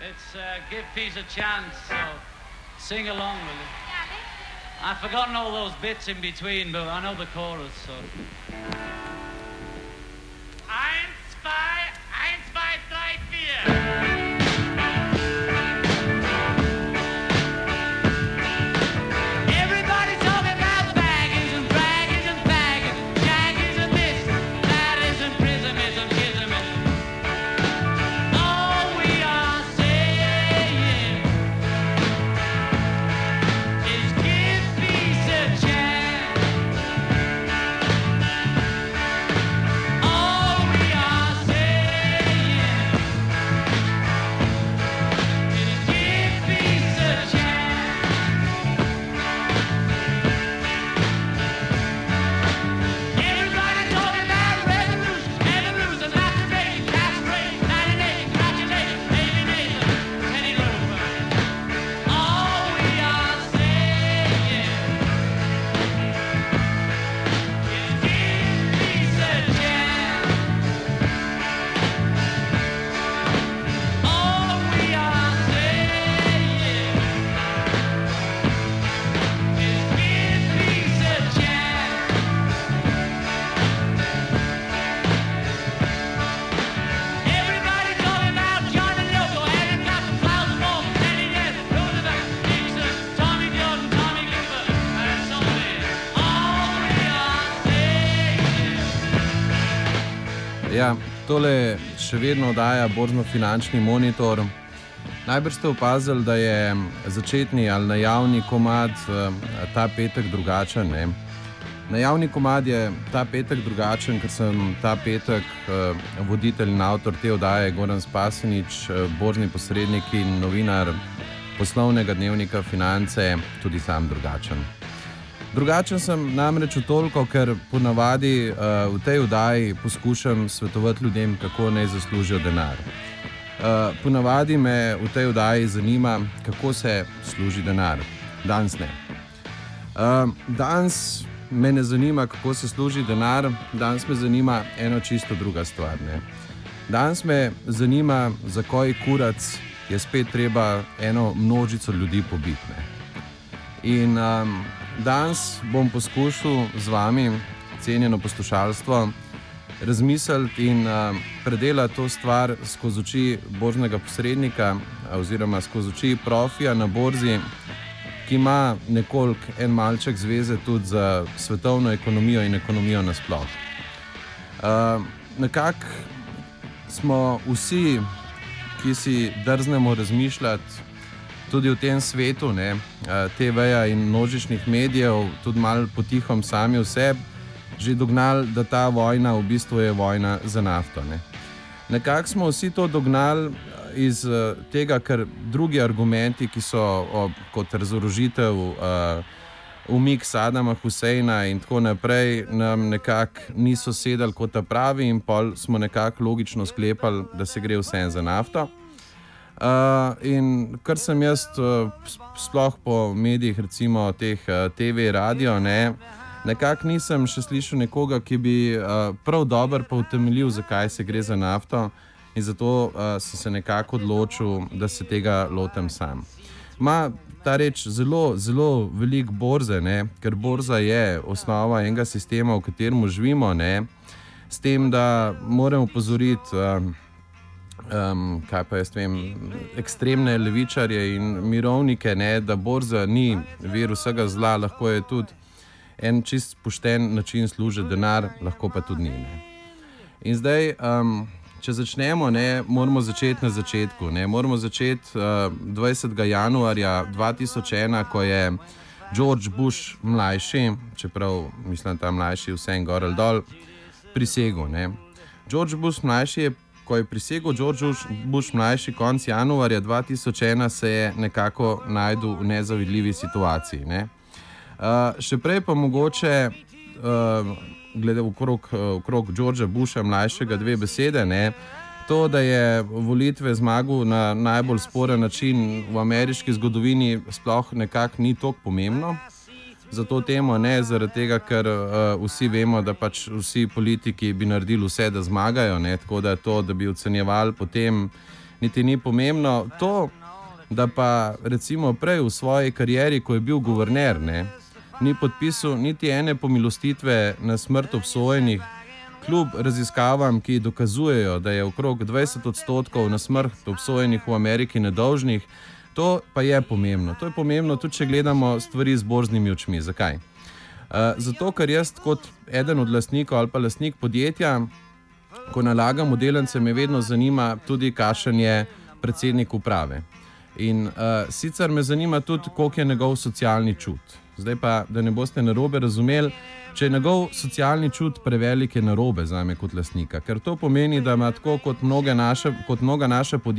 It's give peace a chance, so sing along with it. I've forgotten all those bits in between, but I know the chorus, so. Eins, zwei, drei, vier. Ja, tole še vedno daja borzno-finančni monitor. Najbrž ste opazili, da je začetni ali najavni komad ta petek drugačen. Ne? Najavni komad je ta petek drugačen, ker sem ta petek voditelj in avtor te oddaje Goran Spasenič, borzni posrednik in novinar poslovnega dnevnika Finance, tudi sam drugačen. Drugačen sem namreč v toliko, ker ponavadi v tej oddaji poskušam svetovati ljudem, kako naj zaslužijo denar. Ponavadi me v tej oddaji zanima, kako se služi denar. Danes ne. Danes me ne zanima, kako se služi denar, danes me zanima eno čisto druga stvar. Ne? Danes me zanima, za koji kurac je spet treba eno množico ljudi pobiti. Ne? In danes bom poskušal z vami, cenjeno poslušalstvo, razmisliti in predelati to stvar skozi oči borznega posrednika oziroma skozi oči profija na borzi, ki ima nekoliko en malček zveze tudi za svetovno ekonomijo in ekonomijo nasploh. Nekako smo vsi, ki si drznemo razmišljati tudi v tem svetu, ne, TV-ja in množičnih medijev, tudi malo potihom sami v sebi, že dognali, da ta vojna v bistvu je vojna za nafto. Ne. Nekako smo vsi to dognali iz tega, ker drugi argumenti, ki so kot razorožitev, umik Sadama Huseina in tako naprej, nam nekako niso sedali kot ta pravi in pol smo nekako logično sklepali, da se gre vse za nafto. In kar sem jaz sploh po medijih, recimo teh TV, radio, nekako nisem še slišal nekoga, ki bi prav dobro pa utemeljil, zakaj se gre za nafto, in zato sem se nekako odločil, da se tega lotem sam. Ma ta reč zelo, zelo veliko borze, ker borza je osnova enega sistema, v katerem živimo, s tem, da moram opozoriti kaj pa jaz vem, ekstremne levičarje in mirovnike, da borza ni vir vsega zla, lahko je tudi en čist pošten način služiti denar, lahko pa tudi ni. In zdaj, če začnemo, moramo začeti na začetku. Moramo začeti 20. januarja 2001, ko je George Bush mlajši, čeprav mislim, ta mlajši vse en gor ali dol, prisegel. George Bush mlajši je Ko je prisegel George Bush mlajši konec januarja 2001, se je nekako našel v nezavidljivi situaciji. Še prej pa mogoče, glede okrog Georgea Busha mlajšega, dve besede, to, da je volitve zmagal na najbolj sporen način v ameriški zgodovini, sploh nekako ni toliko pomembno. Za to temo zaradi tega, ker vsi vemo, da pač vsi politiki bi naredili vse, da zmagajo, tako da to, da bi ocenjevali potem niti ni pomembno. To, da pa recimo prej v svoji karieri, ko je bil guverner, ne, ni podpisal niti ene pomilostitve na smrt obsojenih, kljub raziskavam, ki dokazujejo, da je okrog 20% na smrt obsojenih v Ameriki nedolžnih, to pa je pomembno. To je pomembno tudi, če gledamo stvari z borznimi očmi. Zakaj? Zato, ker jaz kot eden od lastnikov ali pa lastnik podjetja, ko nalagam v delence, me vedno zanima tudi, kakšen je predsednik uprave. In sicer me zanima tudi, koliko je njegov socialni čut. Zdaj pa, da ne boste narobe razumeli, če je njegov socialni čut prevelik, je narobe zame kot lastnika. Ker to pomeni, da ima tako kot mnoga naša podjetja